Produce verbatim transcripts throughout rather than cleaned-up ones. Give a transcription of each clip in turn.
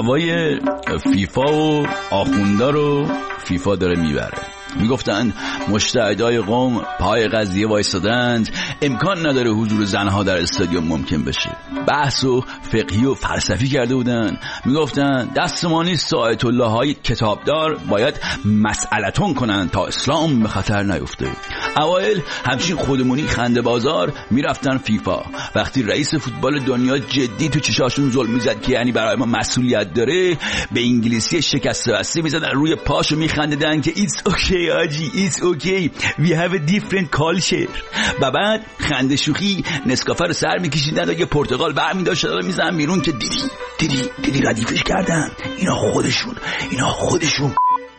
دعوای فیفا و آخوندا رو فیفا داره میبره. میگفتن مشتهدای قوم پای قضیه وایستادند، امکان نداره حضور زنها در استادیوم ممکن بشه. بحث و فقهی و فلسفی کرده بودن. میگفتن دست ما نیست آیت الله های کتابدار باید مسئلتون کنن تا اسلام به خطر نیفته. اوایل همچین خودمونی خنده بازار میرفتن فیفا. وقتی رئیس فوتبال دنیا جدی تو چشاشون ظلم میزد که یعنی برای ما مسئولیت داره، به انگلیسی شکسته بسته میزدن روی پاشو میخندیدن که it's okay آجی it's okay we have a different culture. و بعد خنده شوخی نسکافه رو سر میکشیدن و یه پرتقال برمی داشتن و میزنن بیرون که دیدی دیدی دیدی ردیفش کردن، اینا خودشون اینا خودشون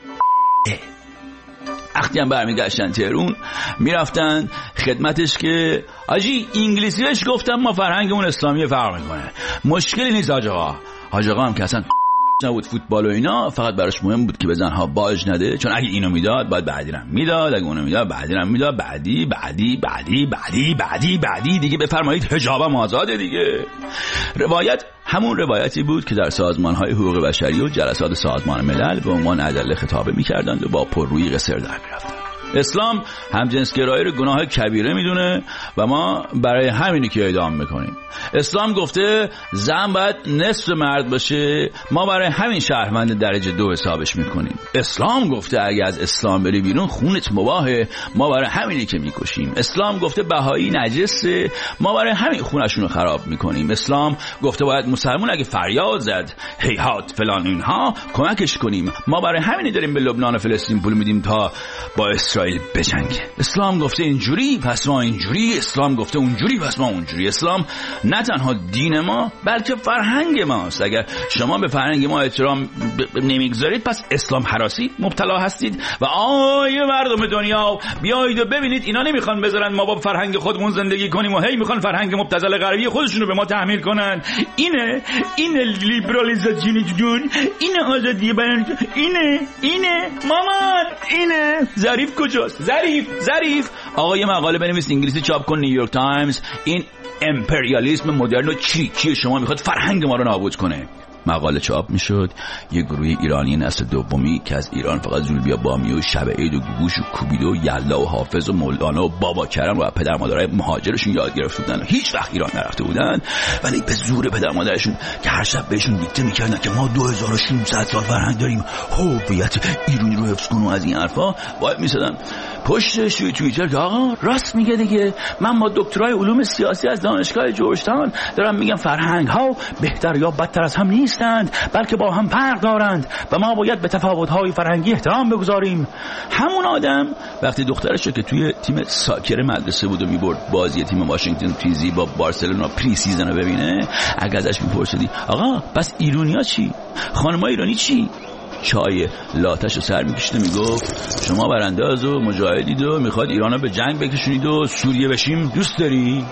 وقتی هم برمیگشتن تهرون میرفتن خدمتش که آجی انگلیسیش گفتم ما فرهنگمون اسلامی فرق میکنه، مشکلی نیست حاج آقا. حاج آقا هم که اصلا نبود فوتبال و اینا، فقط براش مهم بود که به زنها باج نده، چون اگه اینو میداد باید بعدی رم میداد، اگه اونو میداد بعدی رم میداد، بعدی بعدی بعدی بعدی بعدی بعدی دیگه بفرمایید حجابم آزاده دیگه. روایت همون روایتی بود که در سازمان‌های حقوق بشری و جلسات سازمان ملل به عنوان ادله خطابه می‌کردند و با پررویی قصر در می‌رفتند. اسلام همجنسگرایی رو گناه کبیره میدونه و ما برای همینی که اعدام میکنیم. اسلام گفته زن باید نصف مرد باشه، ما برای همین شهروند درجه دو حسابش میکنیم. اسلام گفته اگه از اسلام بری بیرون خونت مباهه، ما برای همینی که میکشیم. اسلام گفته بهایی نجسه، ما برای همین خونشون رو خراب میکنیم. اسلام گفته باید مسلمان اگه فریاد زد هیهات فلان اینها کمکش کنیم، ما برای همینی داریم به لبنان و فلسطین پول میدیم تا با اسرائیل بجنگه. اسلام گفته اینجوری پس ما اینجوری، اسلام گفته اونجوری پس ما اونجوری. اسلام نه تنها دین ما بلکه فرهنگ ماست. اگر شما به فرهنگ ما احترام نمیگذارید پس اسلام هراسی مبتلا هستید. و آیه مردم دنیا بیایید و ببینید اینا نمیخوان بذارن ما با فرهنگ خودمون زندگی کنیم و هی میخوان فرهنگ مبتذل غربی خودشونو به ما تحمیل کنن. اینه اینه لیبرالیزاسیون جون، اینه آزادی بیان، اینه اینه مامان، اینه ظریف کجاست؟ ظریف ظریف آقا یه مقاله بنویس انگلیسی چاپ کن نیویورک تایمز، این امپریالیسم مدرن و چی چی شما میخواد فرهنگ ما رو نابود کنه. مقاله چاپ میشد. یه گروه ایرانی نسل دومی که از ایران فقط زولبیا بامی و شب عید و گوگوش و کوبیده و یلا و حافظ و مولانا و بابا کرم و پدر مادرای مهاجرشون یاد گرفته بودن و هیچ وقت ایران نرفته بودن، ولی به زور پدر مادرشون که هر شب بهشون دیکته میکردن که ما دو هزار و ششصد سال فرهنگ داریم، هویت ایرانی رو حفظ کن و از این حرفا وای میسادن پشتش توی توییتر آقا راست میگه دیگه، من با دکترای علوم سیاسی از دانشگاه جورج تاون دارم میگم فرهنگ ها بهتر یا بدتر از هم نیستند بلکه با هم فرق دارند و ما باید به تفاوت‌های فرهنگی احترام بگذاریم. همون آدم وقتی دخترش رو که توی تیم ساکر مدرسه بود و میبرد بازی تیم واشنگتن تیزی با بارسلونا پری سیزن رو ببینه، اگه ازش میپرسیدی آقا پس ایرانیا چی؟ خانم‌های ایرانی چی؟ چای لاتش رو سر میکشته میگفت شما برانداز و مجاهدید و میخواد ایران رو به جنگ بکشونید و سوریه بشیم دوست داری؟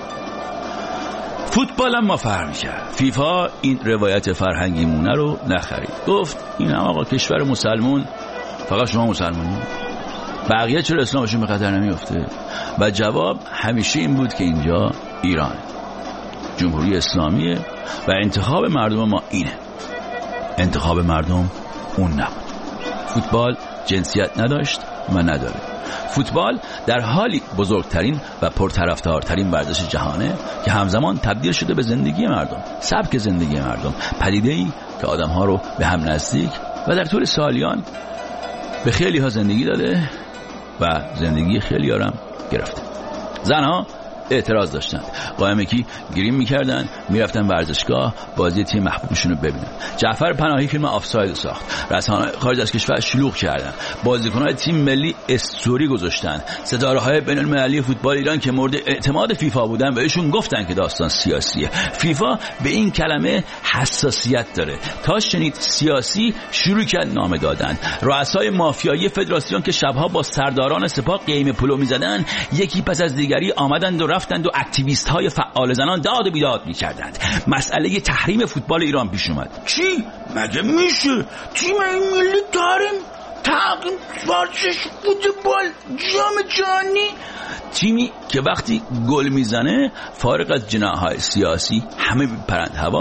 فوتبال هم ما فرق کرد. فیفا این روایت فرهنگی مونه رو نخرید، گفت این هم آقا کشور مسلمون فقط شما مسلمانی، بقیه چرا اسلامشون به خطر نمیفته؟ و جواب همیشه این بود که اینجا ایران جمهوری اسلامیه و انتخاب مردم ما اینه، انتخاب مردم اون نبود. فوتبال جنسیت نداشت و نداره. فوتبال در حالی بزرگترین و پرطرفدارترین ورزش جهانه که همزمان تبدیل شده به زندگی مردم، سبک زندگی مردم، پدیده‌ای که آدم‌ها رو به هم نزدیک و در طول سالیان به خیلی ها زندگی داده و زندگی خیلی ها هم گرفته. زنها اعتراض داشتند، قائمکی گریم میکردن، میرفتن ورزشگاه بازی تیم محبوبشون رو ببینن. جعفر پناهی فیلم آفساید ساخت، رسانه‌های خارج از کشور شلوغ کردن، بازیکن‌های تیم ملی استوری گذاشتن، ستاره‌های بین‌المللی فوتبال ایران که مورد اعتماد فیفا بودن بهشون گفتن که داستان سیاسیه. فیفا به این کلمه حساسیت داره. تا شنید سیاسی شروع کرد نام دادن. رؤسای مافیایی فدراسیون که شبها با سرداران سپاه قیم پلو می‌زدن، یکی پس از دیگری آمدند و رفتند و اکتیویست های فعال زنان داد و بیداد می‌کردند. مسئله تحریم فوتبال ایران پیش اومد. چی؟ مگه میشه تیم ملی تحریم تحریم ورزش فوتبال جام جهانی؟ تیمی که وقتی گل میزنه فارغ از جناح‌های سیاسی همه میپرند هوا،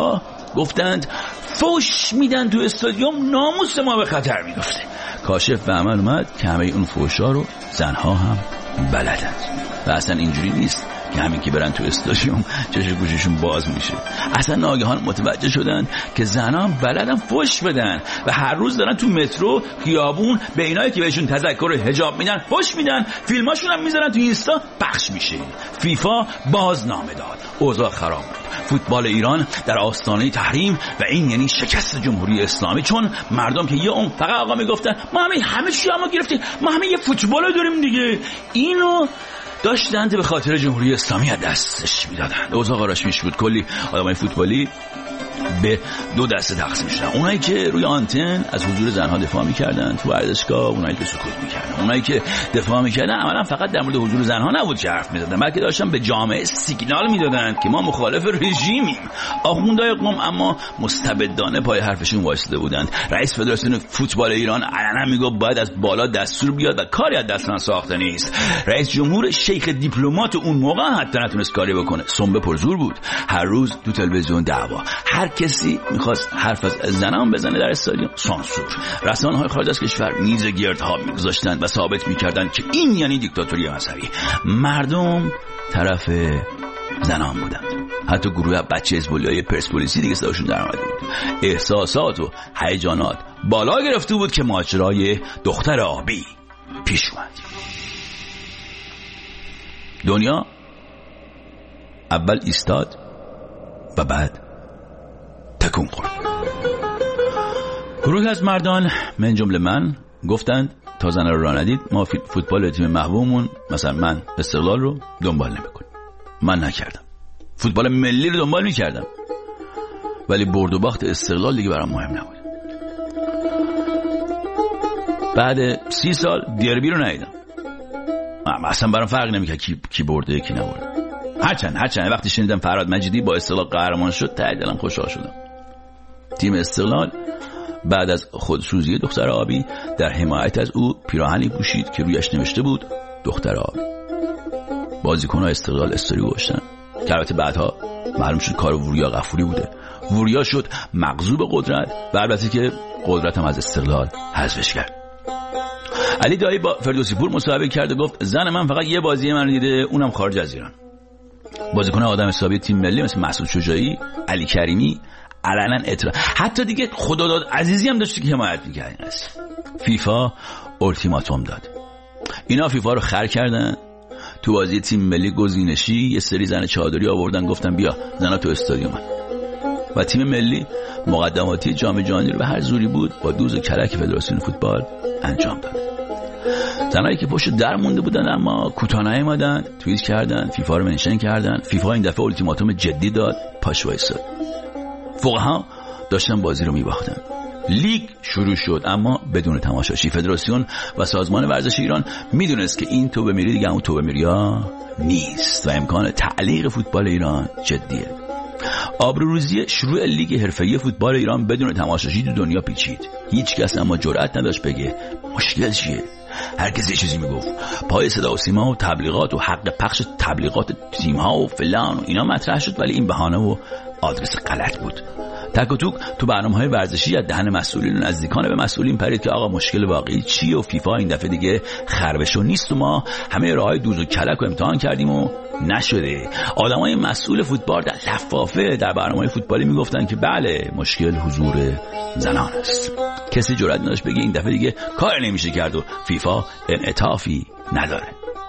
گفتند فوش میدن تو استادیوم، ناموس ما به خطر میفته. کاشف به عمل اومد که همه اون فوشا رو زنها هم بلدند و اصلا اینجوری نیست که همین که برن تو استادیوم چشم گوششون باز میشه. اصلا ناگهان متوجه شدن که زنها هم بلدن فوش بدن و هر روز دارن تو مترو، خیابون به اینایی که بهشون تذکر حجاب میدن فوش میدن، فیلماشون هم میذارن تو اینستا پخش میشه. فیفا بازنامه داد، اوضاع خراب بود. فوتبال ایران در آستانه تحریم و این یعنی شکست جمهوری اسلامی، چون مردم که یه اون فقط آقا میگفتن ما همه همه چی ما گرفتیم، ما همه یه فوتبال داریم دیگه، اینو داشتند به خاطر جمهوری اسلامی از دستش میدادن. اوضاع قاراش میش بود. کلی آدمای فوتبالی به دو دسته تقسیم شدن. اونایی که روی آنتن از حضور زنها دفاع میکردن تو ورزشگاه، اونایی که سکوت میکردن. اونایی که دفاع میکردن عملا فقط در مورد حضور زنها نبود که حرف میزدن، بلکه داشتن به جامعه سیگنال میدادن که ما مخالف رژیمیم. آخوندهای قم اما مستبدانه پای حرفشون وایساده بودند. رئیس فدراسیون فوتبال ایران علنا میگفت باید از بالا دستور بیاد و کاری از دست ساخته نیست. رئیس جمهور شیخ دیپلمات اون موقع حتی نتونست کاری بکنه. سنبه پرزور بود. هر روز تو تلویزیون دعوا، هر کسی میخواست حرف از زنان بزنه در استادیوم سانسور. رسانه‌های خارج از کشور میز گردها میگذاشتن و ثابت میکردن که این یعنی دیکتاتوری مذهبی. مردم طرف زنان بودند. حتی گروه بچه حزب‌الله‌های پرسپولیسی دیگه صداشون در اومده بود. احساسات و هیجانات بالا گرفته بود که ماجرای دختر آبی پیش اومد. دنیا اول ایستاد و بعد تکون خورد. گروه از مردان من جمله من گفتند تا زنها رو راه ندید ما فوتبال تیم محبوبمون مثلا من استقلال رو دنبال نمی‌کنیم. من نکردم. فوتبال ملی رو دنبال می‌کردم، ولی برد و باخت استقلال دیگه برام مهم نبود. بعد سی سال دربی رو ندیدم. اصلا برام فرق نمی‌کرد کی کی برده کی نبرده. هرچند هرچند وقتی شنیدم فرهاد مجیدی با استقلال قهرمان شد ته دلم خوشحال شدم. تیم استقلال بعد از خودسوزی دختر آبی در حمایت از او پیراهنی پوشید که رویش نوشته بود دختر آبی. بازیکن‌های استقلال استوری گذاشتن که البته بعدها معلوم شد کار وریا غفوری بوده. وریا شد مغصوب قدرت و البته که قدرت هم از استقلال حذفش کرد. علی دایی با فردوسی پور مصاحبه کرد و گفت زن من فقط یه بازی من دیده، اونم خارج از ایران. بازیکن آدم حسابی تیم ملی مثل مسعود شجاعی، علی کریمی علنا اعتراض، حتی دیگه خداداد عزیزی هم داشت که حمایت می‌کرد. فیفا التیماتوم داد. اینا فیفا رو خر کردن. تو بازی تیم ملی گزینشی یه سری زن چادری آوردن گفتن بیا زنا تو استادیوم، و تیم ملی مقدماتی جام جهانی رو به هر زوری بود با دوز و کلک فدراسیون فوتبال انجام داد. زنایی که پشت در مونده بودن اما کوتاه نیومدن، توییت کردن، فیفا رو منشن کردن. فیفا این دفعه التیماتوم جدی داد، پاش وایساد. فقها داشتن بازی رو میباختن. لیگ شروع شد اما بدون تماشاشی. فدراسیون و سازمان ورزش ایران میدونست که این تو بمیری دیگه اون تو بمیریا نیست و امکان تعلیق فوتبال ایران جدیه. آبروریزی شروع لیگ حرفه‌ای فوتبال ایران بدون تماشاشی تو دنیا پیچید. هیچ کس اما جرئت نداشت بگه مشکل چیه. هر کسی چیزی میگفت. پای صدا و سیما و تبلیغات و حق پخش تبلیغات تیم‌ها و فلان و اینا مطرح شد، ولی این بهانه و آدرس غلط بود. تک و توک تو برنامه‌های ورزشی از دهن مسئولین و نزدیکان به مسئولین پرید که آقا مشکل واقعی چیه و فیفا این دفعه دیگه خربشو نیست و ما همه راههای دوز و کلک رو امتحان کردیم و نشده. آدمای مسئول فوتبال در لفافه در برنامه‌های فوتبالی میگفتن که بله مشکل حضور زنان است. کسی جرئت نداشت بگه این دفعه دیگه کار نمیشه کرد و فیفا انعطافی نداره.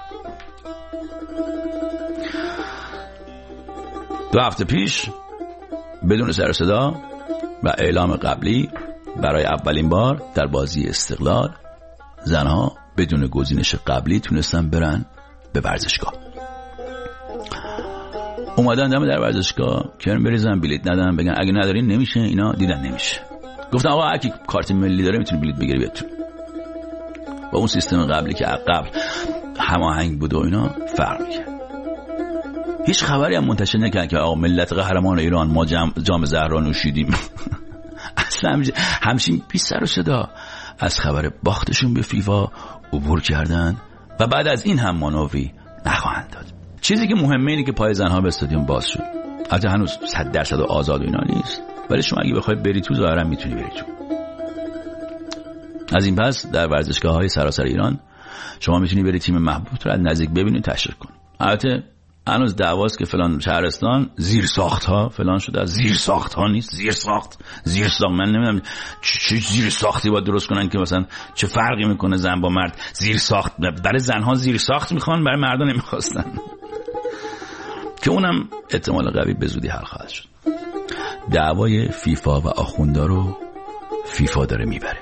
دو هفته پیش بدون سر و صدا و اعلام قبلی برای اولین بار در بازی استقلال زنها بدون گزینش قبلی تونستن برن به ورزشگاه. اومدن دم در ورزشگاه کرم بریزن بلیت ندن، بگن اگه ندارین نمیشه. اینا دیدن نمیشه، گفتن آقا هر کی کارت ملی داره میتونه بلیت بگیره بیاد تو. با اون سیستم قبلی که قبل هماهنگ بود و اینا فرق می‌کرد. هیچ خبری هم منتشر نکردن که آقا ملت قهرمان ایران ما جام, جام زهرا نوشیدیم. اصلا همچین بی سر و صدا از خبر باختشون به فیفا عبور کردن و بعد از این هم مانوی نخواهند داد. چیزی که مهمه اینه که پای زنها به استادیوم باز شد. البته هنوز صد درصد آزاد و اینا نیست، ولی شما اگه بخوای بری تو ظاهرا میتونی بری تو. از این پس در ورزشگاه‌های سراسر ایران شما میتونی بری تیم محبوب رو از نزدیک ببینی، تشویق کنی. البته هنوز دعواست که فلان شهرستان زیر ساخت ها فلان شده، از زیر ساخت ها نیست، زیر ساخت زیر ساخت من نمیدونم چه زیر ساختی باید درست کنن که مثلا چه فرقی میکنه زن با مرد. زیر ساخت برای زنها زیر ساخت میخوان، برای مردان نمیخواستن که اونم احتمال قوی به زودی حل خواهد شد. دعوای فیفا و آخوندا رو فیفا داره میبره.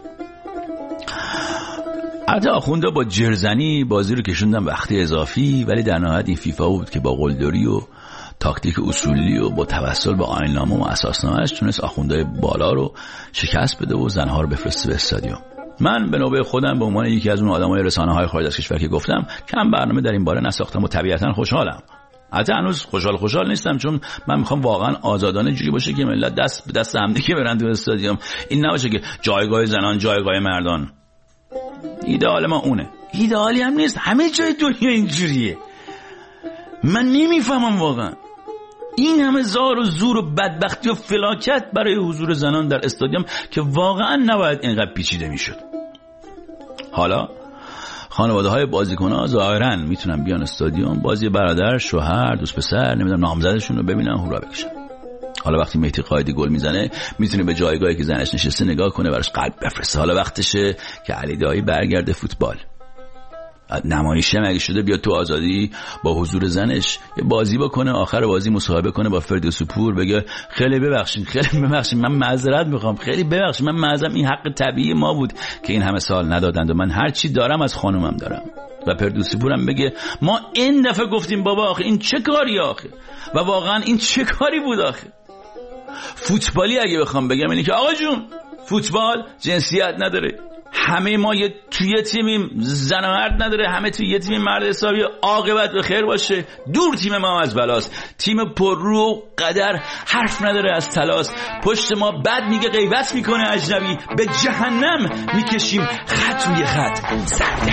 حتی آخوندا با جرزنی بازی رو کشوندن وقتی اضافی، ولی در نهایت این فیفا بود که با قلدری و تاکتیک اصولی و با توسل به آیین‌نامه و اساسنامه‌اش تونست آخوندای بالا رو شکست بده و زنها رو بفرسته به استادیوم. من به نوبه خودم به عنوان یکی از اون آدمای رسانه‌های خارج از کشور که گفتم کم برنامه در این باره نساختم و طبیعتاً خوشحالم. حتی هنوز خوشحال خوشحال نیستم، چون من میخوام واقعا آزادانه جوری باشه که ملت دست به دست همدیگه برن تو استادیوم. این نباشه که جایگاه زنان جایگاه مردان. ایدئال ما اونه. ایدئالی هم نیست، همه جای دنیا اینجوریه. من نمیفهمم واقعا این همه زار و زور و بدبختی و فلاکت برای حضور زنان در استادیوم که واقعا نباید اینقدر پیچیده میشد. حالا خانواده های بازیکن ها ظاهرا میتونن بیان استادیوم بازی برادر، شوهر، دوست پسر، نمیدونم نامزدشون رو ببینن، هورا بکشن. حالا وقتی مهدی قائدی گل میزنه میتونه به جایگاهی که زنش نشسته نگاه کنه، براش قلب بفرسته. حالا وقتشه که علی دایی برگرده فوتبال. نمایشی هم اگه شده بیاد تو آزادی با حضور زنش یه بازی بکنه، آخر بازی مصاحبه کنه با فردوسی پور، بگه خیلی ببخشید خیلی ببخشید من معذرت میخوام، خیلی ببخشید من معذرت، این حق طبیعی ما بود که این همه سال ندادند و من هر چی دارم از خانومم دارم. و فردوسی پور هم بگه ما این دفعه گفتیم بابا آخه این چه کاری آخه، و واقعا این چه کاری بود آخه. فوتبالی اگه بخوام بگم اینه که آقا جون فوتبال جنسیت نداره، همه ما یه توی تیمیم، زن و مرد نداره، همه توی یه تیم مرد حسابی. عاقبت به خیر باشه. دور تیم ما از بلاست، تیم پر رو قدر حرف نداره از تلاس، پشت ما بد میگه غیبت میکنه اجنبی، به جهنم میکشیم خط روی خط سرده.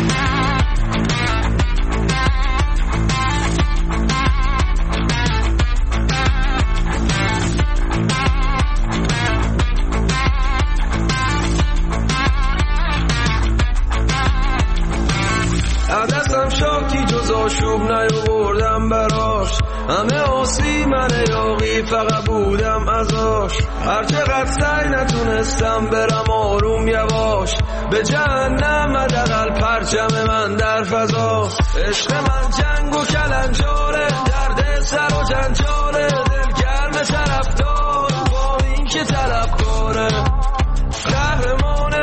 شوب نیاوردم براش، همه آسی من یاقی فقط بودم ازاش. هر چقدر سعی نتونستم برم آروم یواش، به جهنم حداقل پرچم من در فضا. عشق من جنگ و کلنجاره، درد سر و جنجاله، دلگرم طرفدار با این که طلبکاره، قهرمانه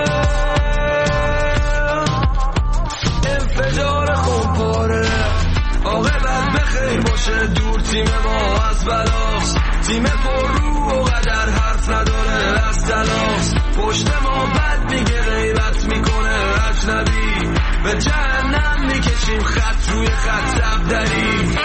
انفجار خونپاره. عاقبت بخیر باشه، دور تیم ما از بلاست، تیم پر رو و قدر حرف نداره از تلاس. پشت ما بد میگه غیبت میکنه اجنبی، به جهنم میکشیم خط روی خط صفدری.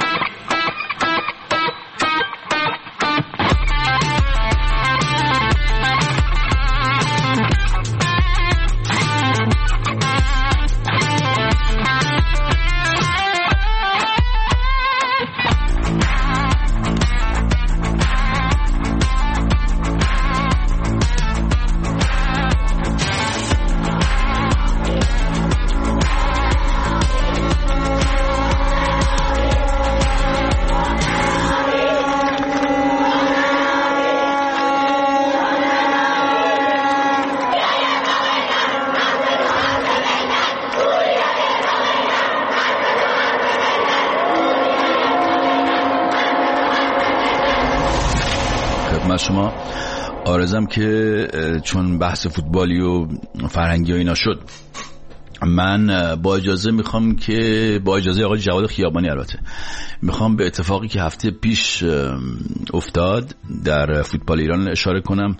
شما آرزم که چون بحث فوتبالی و فرهنگی و اینا شد، من با اجازه میخوام که با اجازه آقای جواد خیابانی البته میخوام به اتفاقی که هفته پیش افتاد در فوتبال ایران اشاره کنم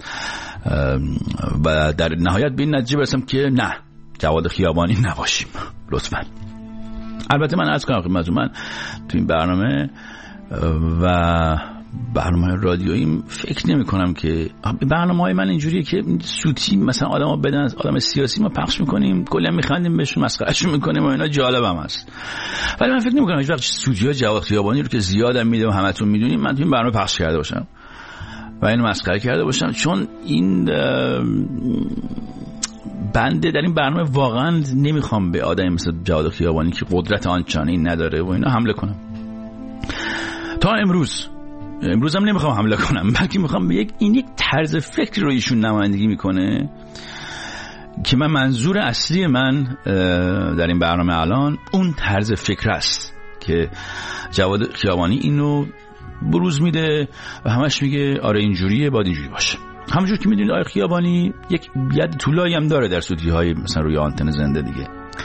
و در نهایت به این نتیجه برسم که نه، جواد خیابانی نباشیم لطفاً. البته من عرض کنم خدمتتون، من تو این برنامه و برنامه رادیویی فکر نمی کنم که برنامه های من اینجوریه که سوتی مثلا آدم ها بدن، آدم سیاسی ما پخش میکنیم کلا میخندیم بهشون مسخرهشون میکنیم و اینا جالب هم هست، ولی من فکر نمی کنم هیچ وقت سوتی ها جواد خیابانی رو که زیادم میده و همتون میدونیم من تو این برنامه پخش کرده باشم. و اینو مسخره کرده باشم، چون این بنده در این برنامه واقعا نمیخوام به آدمی مثل جواد خیابانی که قدرت آنچنانی نداره و اینا حمله کنم. تا امروز امروز هم نمیخوام حمله کنم، بلکه میخوام به یک این یک طرز فکر رو ایشون نمایندگی میکنه که من منظور اصلی من در این برنامه الان اون طرز فکر است که جواد خیابانی اینو بروز میده و همش میگه آره اینجوریه باید اینجوری باشه. همونجور که میدونید آقای خیابانی یک ید طولایی هم داره در سوتی‌های مثلا روی آنتن زنده دیگه.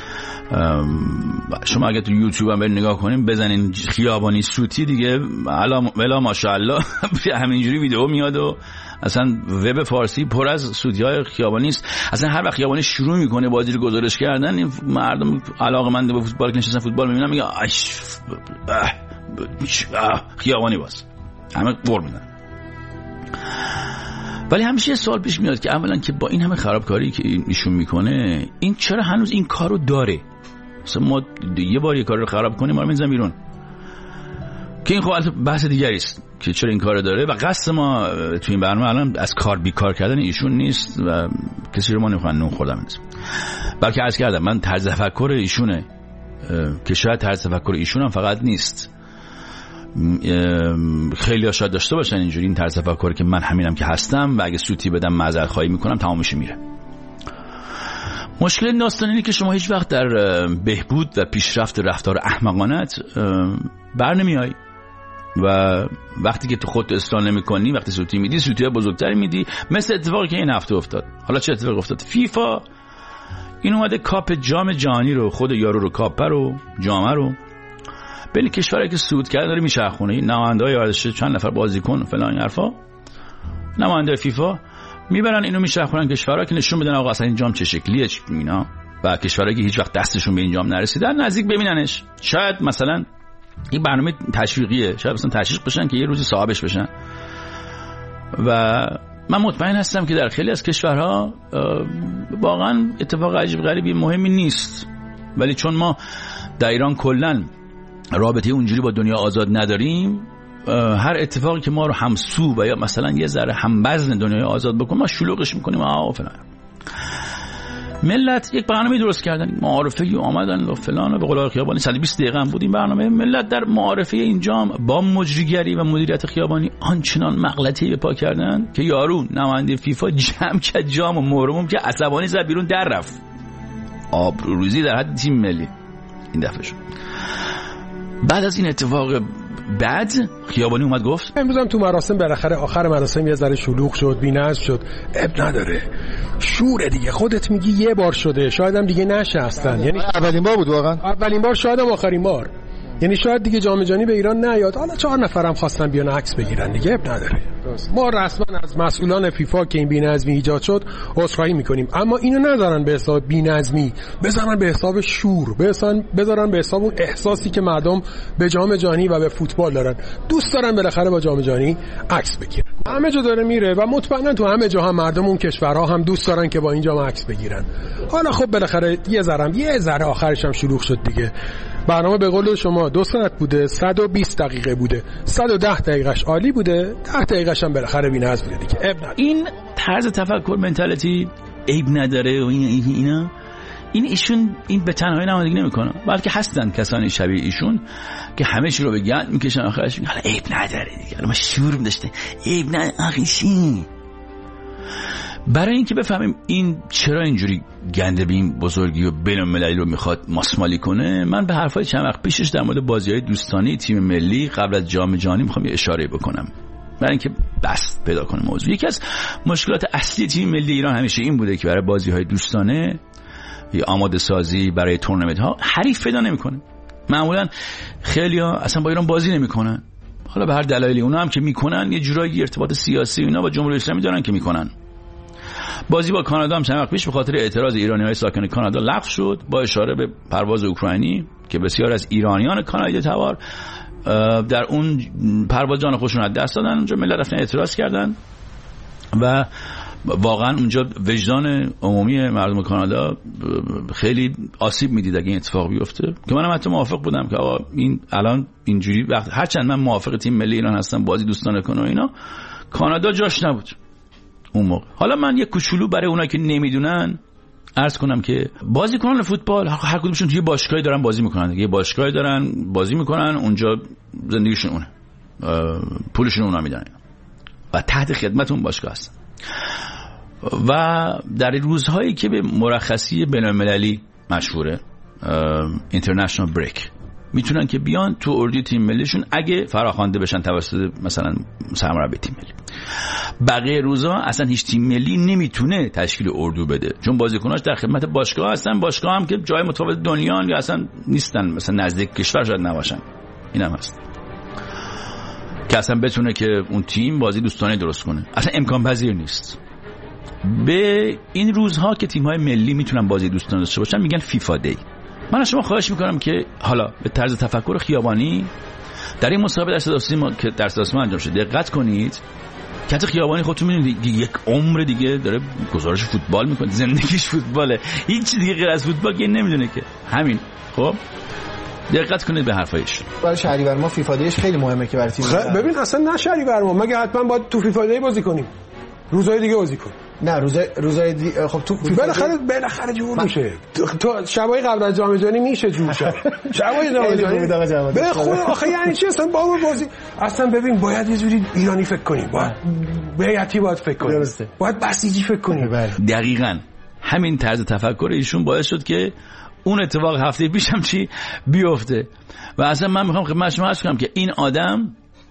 شما اگه تو یوتیوب هم برید نگاه کنیم بزنین خیابانی سوتی دیگه الا ماشاءالله همینجوری ویدیو میاد و اصلا وب فارسی پر از سوتی‌های خیابانی است. اصلا هر وقت خیابانی شروع میکنه بازی رو گزارش کردن این مردم علاقه‌مند به فوتبال که نشستن فوتبال میبینن میگه اش خیابانی باز همه قور میدن. ولی همیشه سوال پیش میاد که اولا که با این همه خرابکاری که ایشون میکنه این چرا هنوز این کارو داره؟ مثلا ما یه بار یه کار رو خراب کنیم ما رو میذارن بیرون، که این خب بحث دیگری است که چرا این کارو داره. و قصد ما تو این برنامه الان از کار بیکار کردن ایشون نیست و کسی رو ما نمیخوان نون خوردن نیست، بلکه عرض کردم من طرز تفکر ایشونه که شاید طرز تفکر ایشون هم فقط نیست، خیلی ها شاید داشته باشن اینجوری این طرز تفکر که من همینم که هستم و اگه سوتی بدم معذرت خواهی میکنم تمامش میره. مشکل داستان اینه که شما هیچ وقت در بهبود و پیشرفت رفتار احمقانت بر نمیای و وقتی که تو خودت اصلاح نمی‌کنی وقتی سوتی میدی سوتی بزرگتری میدی، مثل اتفاقی که این هفته افتاد. حالا چه اتفاقی افتاد؟ فیفا این اومده کاپ جام جهانی رو خود یارو رو کاپ رو جام رو بین کشورایی که صعود کرده داره میچرخونه. نماینده‌های ورزشی چند نفر بازیکن فلان این حرفا نماینده فیفا میبرن اینو میچرخونن کشورها که نشون بدن آقا اصلا این جام چه شکلیه اینا، و کشورایی که هیچ وقت دستشون به این جام نرسیدن نزدیک ببیننش. شاید مثلا این برنامه تشویقیه، شاید مثلا تشویق بشن که یه روزی صاحبش بشن. و من مطمئن هستم که در خیلی از کشورها واقعا اتفاق عجیب غریبی مهمی نیست، ولی چون ما در ایران کلاً رابطه اونجوری با دنیا آزاد نداریم، هر اتفاقی که ما رو همسو و یا مثلا یه ذره هموزن دنیای آزاد بکنه ما شلوغش میکنیم آ فلان. ملت یک برنامه درست کردن، معارفه آمدن و فلان و به قول خیابانی صد و بیست دقیقه هم بود این برنامه. ملت در معارفه این جام با مجریگری و مدیریت خیابانی آنچنان مغلطه‌ای به پا کردن که یارو نماینده فیفا جمع کرد جام و مهرموم که عصبانی زد بیرون در رفت. آبروریزی در حد تیم ملی این دفعه شد. بعد از این اتفاق بعد خیابانی اومد گفت امروز هم تو مراسم بالاخره آخر مراسم یه ذره شلوغ شد، بی‌نظم شد، اب نداره، شوره دیگه، خودت میگی یه بار شده، شاید هم دیگه نشه اصلا. یعنی اولین بار بود واقعا، اولین بار، شاید هم آخرین بار. یعنی شاید دیگه جام جهانی به ایران نیاد. حالا چهار نفرم خواستن بیان عکس بگیرن دیگه، اب نداره. ما رسما از مسئولان فیفا که این بی‌نظمی ایجاد شد عذرخواهی میکنیم، اما اینو نذارن به حساب بی‌نظمی، بذارن به حساب شور، بذارن بذارن به حساب اون احساسی که مردم به جام جهانی و به فوتبال دارن. دوست دارن بالاخره با جام جهانی عکس بگیرن. همه جا داره میره و مطمئنا تو همه جا هم مردم اون کشورها هم دوست دارن که با این جام عکس بگیرن. حالا خب بالاخره یه ذره یه ذره آخرش هم شلوغ شد دیگه. برنامه به قول شما دو ساعت بوده، صد و بیست دقیقه بوده، صد و ده دقیقش عالی بوده، ده دقیقش هم بالاخره بی‌نظم بوده دیگه. عیب نداره. این طرز تفکر منتالیتی عیب نداره و این اینا این ایشون این به تنهایی نمایندگی نمیکنه، بلکه هستن کسانی شبیه ایشون که همه چی رو به گند میکشن آخرش میگن عیب نداره دیگه، ما شورم داشته عیب نداره آخیشی. برای اینکه بفهمیم این چرا اینجوری گنده بین بزرگی و بین المللی رو میخواد ماسمالی کنه، من به حرفای چند وقت پیشش در مورد بازی‌های دوستانه تیم ملی قبل از جام جهانی میخوام یه اشاره بکنم برای اینکه بس پیدا کنه موضوع. یکی از مشکلات اصلی تیم ملی ایران همیشه این بوده که برای بازی‌های دوستانه یا آماده سازی برای تورنمنت ها حریف پیدا نمیکنه. معمولا خیلی‌ها اصلا با ایران بازی نمیکنن، حالا به هر دلایلی. اونا هم که میکنن یه جورایی ارتباط سیاسی اینا با جمهوری اسلامی دارن که میکنن. بازی با کانادا هم چند وقت پیش به خاطر اعتراض ایرانی‌های ساکن کانادا لغو شد با اشاره به پرواز اوکراینی که بسیار از ایرانیان کانادایی تبار در اون پرواز جان خودشون از دست دادن. اونجا ملت رفتن اعتراض کردن و واقعا اونجا وجدان عمومی مردم کانادا خیلی آسیب میدید اگه این اتفاق بیفته، که منم حتی موافق بودم که آقا این الان اینجوری وقت هرچند من موافق تیم ملی ایران هستم بازی دوستانه کنه و اینا، کانادا جاش نبود اون موقع. حالا من یه کوچولو برای اونایی که نمیدونن عرض کنم که بازیکنان فوتبال هر کدومشون توی باشگاهی دارن بازی میکنن، یه باشگاهی دارن بازی میکنن، اونجا زندگیشون اونه، پولشون اونا میدن و تحت خدمت اون باشگاه هستن. و در روزهایی که به مرخصی بین‌المللی مشهوره اینترنشنال بریک میتونن که بیان تو اردوی تیم ملیشون اگه فراخوانده بشن توسط مثلا سرمربی تیم ملی. بقیه روزا اصلا هیچ تیم ملی نمیتونه تشکیل اردو بده چون بازیکناش در خدمت باشگاه هستن، باشگاه هم که جای متفاوت دنیا یا اصلا نیستن، مثلا نزدیک کشور شاید نباشن. اینم هست که اصلا بتونه که اون تیم بازی دوستانه درست کنه، اصلا امکان پذیر نیست. به این روزها که تیم‌های ملی میتونن بازی دوستانه داشته باشن میگن فیفا دی. من از شما خواهش میکنم که حالا به طرز تفکر خیابانی در این مسابقه درس داستانی ما که درس داستانی انجام شده دقت کنید که حتی خیابانی خودتون میدونید یک عمر دیگه داره گزارش فوتبال میکنه، زندگیش فوتباله، هیچ دیگه غیر از فوتبال که نمیدونه که همین. خب دقت کنید به حرفایش. برای شهریور ما فیفا دیش خیلی مهمه که برای تیم خ... ببین اصلا نه شهریور ما مگه حتما باید تو فیفا دی بازی کنیم، روزهای دیگه بازی کنیم. نه روزای روزای دی... خب تو بالاخره بالاخره جور میشه. تو شبای قبل از جام جهانی میشه جور شه. شبای جام جهانی به خدا آخه یعنی چی اصلا بابا بازی اصلا ببین باید یه جوری ایرانی فکر کنیم، باید بیاتی باید فکر کنیم، باید بسیجی فکر کنیم. دقیقاً همین طرز تفکر ایشون باعث شد که اون اتفاق هفته پیشم چی بیفته. و اصلا من میخوام خدمت شما عرض کنم که این آدم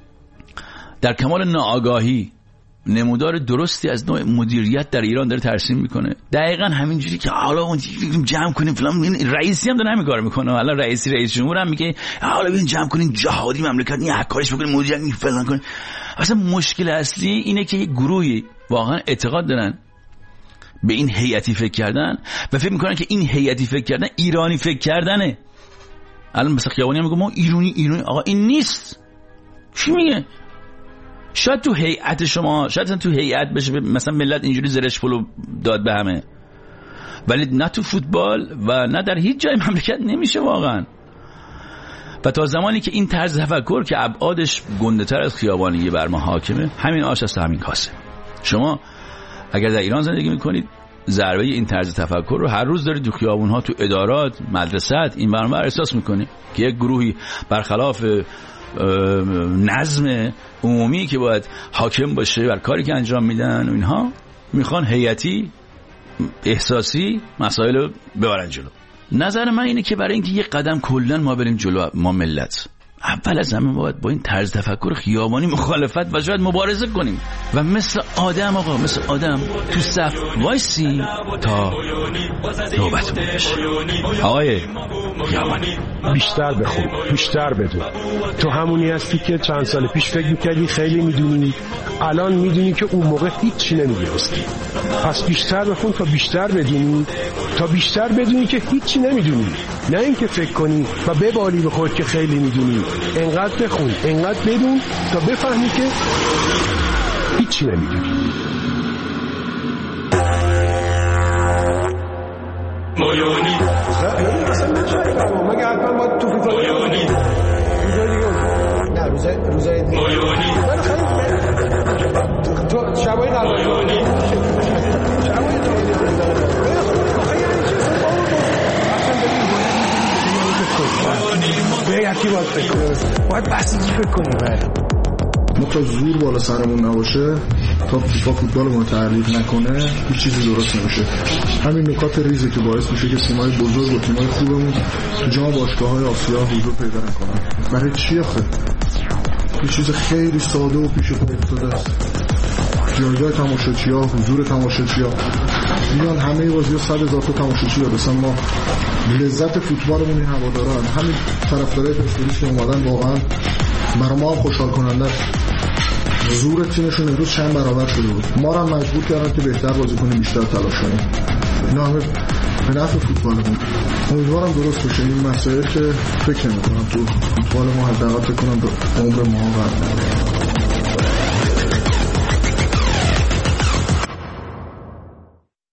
در کمال ناآگاهی نمودار درستی از نوع مدیریت در ایران داره ترسیم میکنه. دقیقاً همینجوری که حالا اون جمع کنیم فلان، این رئیسی هم داره همین کارو میکنه. حالا رئیسی رئیس جمهور هم میگه حالا ببین جمع کنیم جهادی مملکت این حکارش بکنیم مدیریت این فلان کنیم. اصلا مشکل اصلی اینه که یک گروهی واقعا اعتقاد دارن به این هیئتی فکر کردن و فکر میکنن که این هیئتی فکر کردن ایرانی فکر کردنه. الان مثلا خیابانی هم میگه ما ایرانی ایرانی آقا این نیست. چی میگه؟ شاید تو هیئت شما شاید تو هیئت بشه مثلا ملت اینجوری زرش پلو داد به همه، ولی نه تو فوتبال و نه در هیچ جای مملکت نمیشه واقعا. و تا زمانی که این طرز تفکر که ابعادش گنده‌تر از خیابانیه بر ما حاکمه، همین آش است همین کاسه. شما اگر در ایران زندگی میکنید ضربه این طرز تفکر رو هر روز دارید تو خیابون‌ها، تو ادارات، مدرسات این برنامه احساس میکنید که یک گروهی برخلاف نظم عمومی که باید حاکم باشه بر کاری که انجام میدن و اینها میخوان هیئتی احساسی مسائل رو ببرن جلو. نظر من اینه که برای اینکه یک قدم کلا ما بریم جلو، ما ملت اول از همه باید با این طرز تفکر خیابانی مخالفت و شاید مبارزه کنیم و مثل آدم آقا مثل آدم تو صف وایسی تا نوبتون بشه. آقای خیابانی بیشتر بخون، بیشتر بدون. تو همونی هستی که چند سال پیش فکر میکردی خیلی میدونی، الان میدونی که اون موقع هیچی نمیدونستی. پس بیشتر بخون تا بیشتر بدونی، تا بیشتر بدونی که هیچی نمیدونی، نه اینکه فکر کنی و ببالی به خودت که خیلی میدونی. انقدر بخون، انقدر بدون تا بفهمی که هیچی نمیدونی. مایونی اصلا نشاید مگه حتما باید تو فیفا مایونی نه روزای روزای مایونی تو شبای قبل مایونی شبای به یکی باید فکر کنیم، باید بسیجی فکر کنیم. ما تا زور بالا سرمون نباشه، تا فیفا فوتبال ما تعریف نکنه، هیچ چیزی درست نمیشه. همین نکات ریزی که باعث میشه که تیم‌های بزرگ و تیم‌های خوبمون تو جام باشگاه‌های آسیا حضور پیدا نکنن. برای چی آخه؟ یه چیز خیلی ساده و پیش پا افتاده است. جایگاه تماشاچی‌ها، حضور تماشاچی‌ها. میان همه بازی‌ها صد هزار تا تماشاچی داره. مثلا ما لذت فوتبالمون این هواداران، همین طرفدارای پرسپولیس که اومدن واقعا برای ما هم خوشحال کننده است. زور تیمشون امروز چند برابر شده بود. ما رو هم مجبور کردن که بهتر بازی کنیم، بیشتر تلاش کنیم. اینا همه به نفع فوتبالمون. امیدوارم درست بشه این مسائل که فکر نمی‌کنم تو فوتبال ما حداقل فکر کنم به عمر ما قرار